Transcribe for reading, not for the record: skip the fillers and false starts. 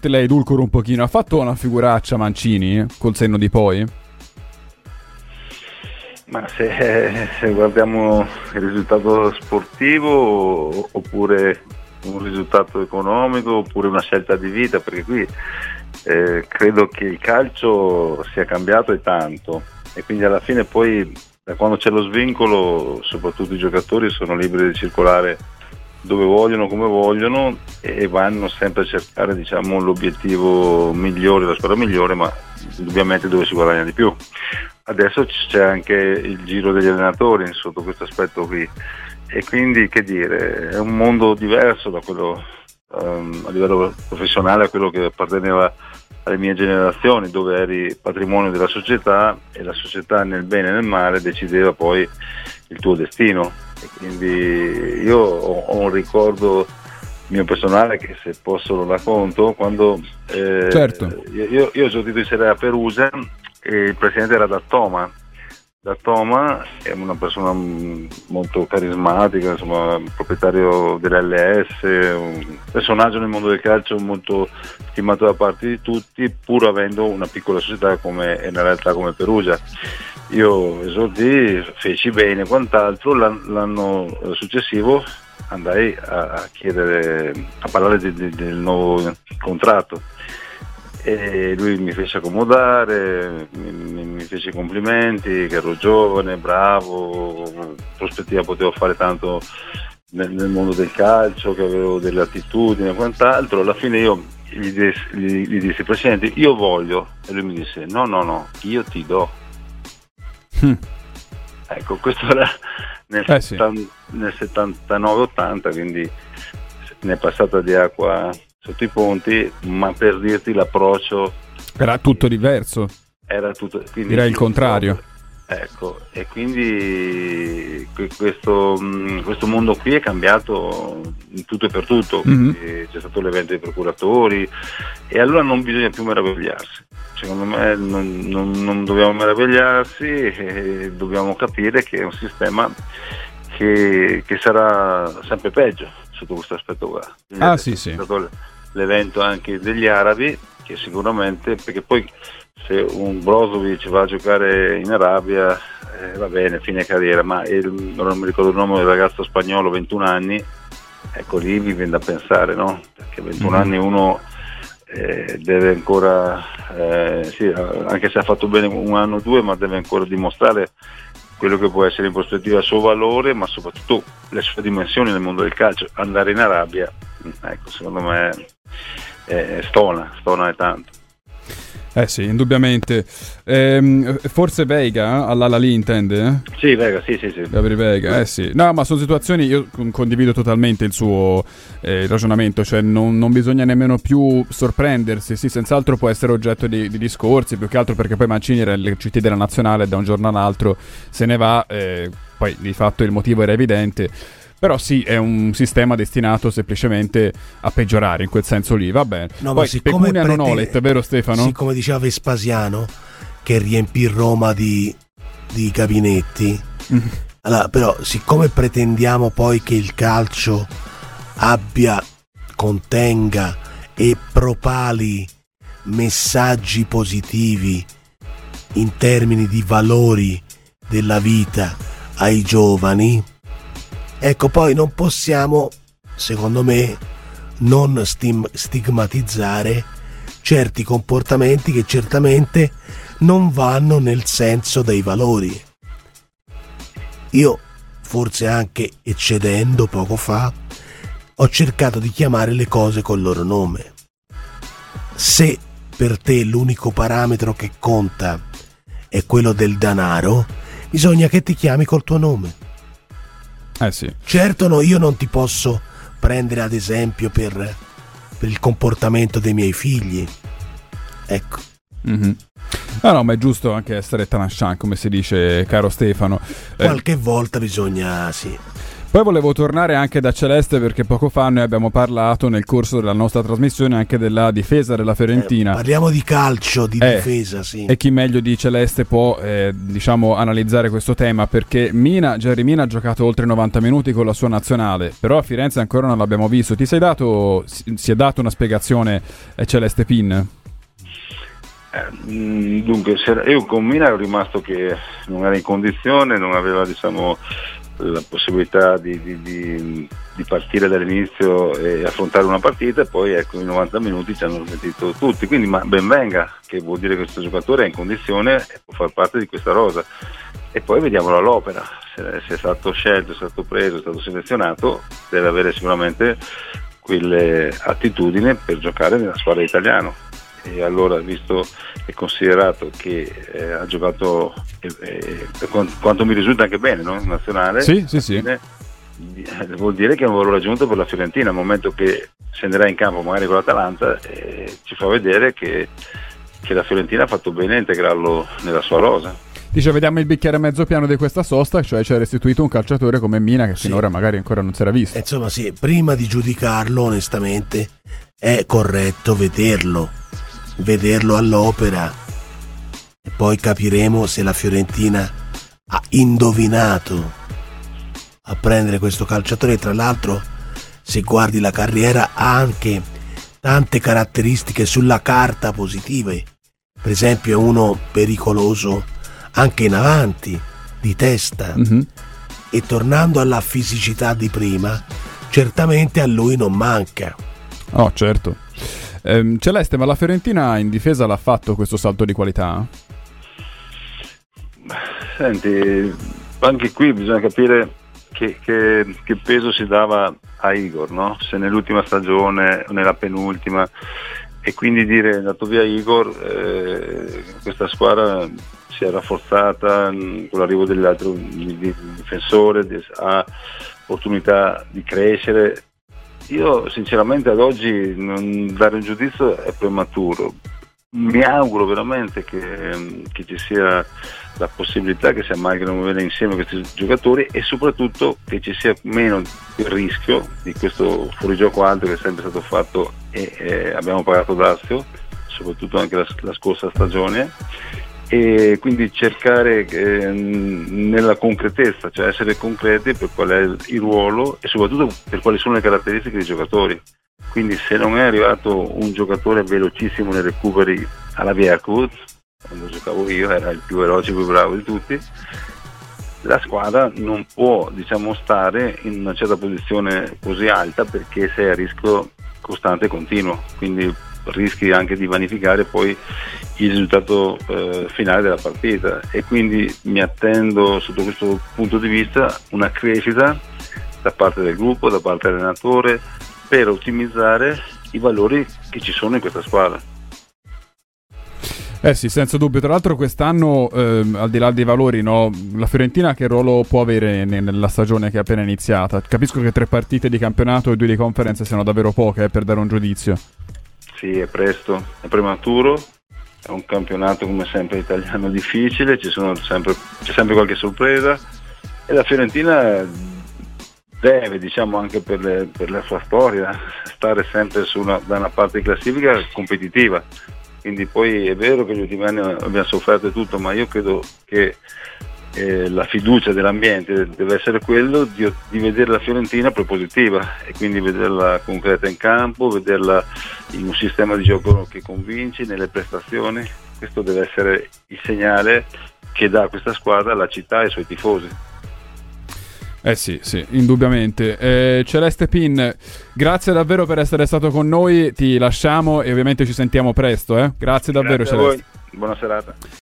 te la edulcoro un pochino, ha fatto una figuraccia Mancini col senno di poi? Ma se guardiamo il risultato sportivo oppure un risultato economico oppure una scelta di vita, perché qui credo che il calcio sia cambiato e tanto, e quindi alla fine poi da quando c'è lo svincolo soprattutto i giocatori sono liberi di circolare dove vogliono, come vogliono, e vanno sempre a cercare, diciamo, l'obiettivo migliore, la squadra migliore, ma indubbiamente dove si guadagna di più. Adesso c'è anche il giro degli allenatori sotto questo aspetto qui, e quindi, che dire, è un mondo diverso da quello a livello professionale, a quello che apparteneva alle mie generazioni, dove eri patrimonio della società e la società nel bene e nel male decideva poi il tuo destino. E quindi io ho un ricordo mio personale che, se posso, lo racconto. Quando certo. io ho giocato in Serie A a Perugia e il presidente era D'Attoma. D'Attoma è una persona molto carismatica, insomma, proprietario dell'LS, un personaggio nel mondo del calcio molto stimato da parte di tutti, pur avendo una piccola società come è una realtà come Perugia. Io esordii, feci bene e quant'altro. L'anno successivo andai a parlare del nuovo contratto, e lui mi fece accomodare, mi fece i complimenti, che ero giovane, bravo, prospettiva, potevo fare tanto nel mondo del calcio, che avevo delle attitudini e quant'altro. Alla fine io gli dissi: Presidente, io voglio, e lui mi disse no, io ti do. Ecco, questo era nel 79-80, quindi ne è passata di acqua sotto i ponti, ma per dirti l'approccio era tutto diverso, era tutto, direi il contrario. Ecco, e quindi questo mondo qui è cambiato in tutto e per tutto. C'è stato l'evento dei procuratori, e allora non bisogna più meravigliarsi. Secondo me non dobbiamo meravigliarsi, e dobbiamo capire che è un sistema che sarà sempre peggio sotto questo aspetto qua. Sì. È stato l'evento anche degli arabi, che sicuramente, perché poi se un Brozovic va a giocare in Arabia, va bene, fine carriera, ma non mi ricordo il nome del ragazzo spagnolo, 21 anni, ecco, lì mi viene da pensare, no? Perché 21 anni uno deve ancora, sì, anche se ha fatto bene un anno o due, ma deve ancora dimostrare quello che può essere in prospettiva il suo valore, ma soprattutto le sue dimensioni nel mondo del calcio. Andare in Arabia, ecco, secondo me stona e tanto. Sì, indubbiamente. Forse Veiga all'Al-Ahly intende? Sì, Veiga, sì. Gabriel Veiga, sì. No, ma sono situazioni, io condivido totalmente il suo ragionamento, cioè non bisogna nemmeno più sorprendersi, sì, senz'altro può essere oggetto di discorsi, più che altro perché poi Mancini era il CT della nazionale, da un giorno all'altro se ne va, poi di fatto il motivo era evidente. Però sì, è un sistema destinato semplicemente a peggiorare, in quel senso lì, va bene. No, poi pecunia non olet, vero Stefano? Sì, come diceva Vespasiano, che riempì Roma di gabinetti. Allora, però, siccome pretendiamo poi che il calcio contenga e propali messaggi positivi in termini di valori della vita ai giovani, ecco, poi non possiamo, secondo me, non stigmatizzare certi comportamenti che certamente non vanno nel senso dei valori. Io, forse anche eccedendo poco fa, ho cercato di chiamare le cose col loro nome. Se per te l'unico parametro che conta è quello del denaro, bisogna che ti chiami col tuo nome. Sì. Certo, no, io non ti posso prendere ad esempio per il comportamento dei miei figli, ecco. No, ma è giusto anche essere tranchant, come si dice, caro Stefano. Qualche volta bisogna, sì. Poi volevo tornare anche da Celeste, perché poco fa noi abbiamo parlato nel corso della nostra trasmissione anche della difesa della Fiorentina. Parliamo di calcio, di difesa, sì. E chi meglio di Celeste può diciamo analizzare questo tema, perché Jerry Mina ha giocato oltre 90 minuti con la sua nazionale, però a Firenze ancora non l'abbiamo visto. Si è dato una spiegazione Celeste Pin? Dunque, io con Mina ero rimasto che non era in condizione, non aveva, diciamo, la possibilità di partire dall'inizio e affrontare una partita, e poi ecco, in 90 minuti ci hanno sentito tutti, quindi ben venga, che vuol dire che questo giocatore è in condizione e può far parte di questa rosa, e poi vediamolo all'opera. Se è stato scelto, è stato preso, è stato selezionato, deve avere sicuramente quelle attitudini per giocare nella squadra italiana. E allora, visto e considerato che ha giocato per quanto mi risulta anche bene, no? In nazionale, sì. Vuol dire che è un valore aggiunto per la Fiorentina. Al momento che scenderà in campo magari con l'Atalanta, ci fa vedere che la Fiorentina ha fatto bene a integrarlo nella sua rosa. Dice, vediamo il bicchiere mezzo piano di questa sosta, cioè ci ha restituito un calciatore come Mina che finora magari ancora non si era visto. Insomma, sì, prima di giudicarlo onestamente è corretto vederlo all'opera, e poi capiremo se la Fiorentina ha indovinato a prendere questo calciatore. Tra l'altro, se guardi la carriera, ha anche tante caratteristiche sulla carta positive. Per esempio, è uno pericoloso anche in avanti, di testa, e tornando alla fisicità di prima, certamente a lui non manca. Oh, certo. Celeste, ma la Fiorentina in difesa l'ha fatto questo salto di qualità? Senti, anche qui bisogna capire che peso si dava a Igor, no? Se nell'ultima stagione o nella penultima, e quindi dire è andato via Igor, questa squadra si è rafforzata con l'arrivo dell'altro difensore, ha opportunità di crescere. Io sinceramente ad oggi non dare un giudizio è prematuro. Mi auguro veramente che ci sia la possibilità che si amalgamino bene insieme questi giocatori, e soprattutto che ci sia meno il rischio di questo fuorigioco alto che è sempre stato fatto, e abbiamo pagato dazio, soprattutto anche la scorsa stagione, e quindi cercare nella concretezza, cioè essere concreti per qual è il ruolo e soprattutto per quali sono le caratteristiche dei giocatori. Quindi se non è arrivato un giocatore velocissimo nei recuperi alla Bjerkwood, quando giocavo io era il più veloce, più bravo di tutti, la squadra non può, diciamo, stare in una certa posizione così alta, perché sei a rischio costante e continuo, quindi rischi anche di vanificare poi il risultato finale della partita. E quindi mi attendo sotto questo punto di vista una crescita da parte del gruppo, da parte dell'allenatore, per ottimizzare i valori che ci sono in questa squadra. Sì, senza dubbio. Tra l'altro quest'anno, al di là dei valori, no, la Fiorentina che ruolo può avere nella stagione che è appena iniziata? Capisco che 3 partite di campionato e 2 di conference siano davvero poche per dare un giudizio. Sì, è presto, è prematuro, è un campionato come sempre italiano difficile, c'è sempre qualche sorpresa, e la Fiorentina deve, diciamo, anche per la sua storia, stare sempre da una parte di classifica competitiva. Quindi poi è vero che gli ultimi anni abbiamo sofferto tutto, ma io credo che la fiducia dell'ambiente deve essere quello di vedere la Fiorentina propositiva, e quindi vederla concreta in campo, vederla in un sistema di gioco che convince nelle prestazioni. Questo deve essere il segnale che dà a questa squadra la città e i suoi tifosi. Sì, indubbiamente. Celeste Pin, grazie davvero per essere stato con noi, ti lasciamo e ovviamente ci sentiamo presto. Grazie davvero, Celeste. Celeste. Buona serata.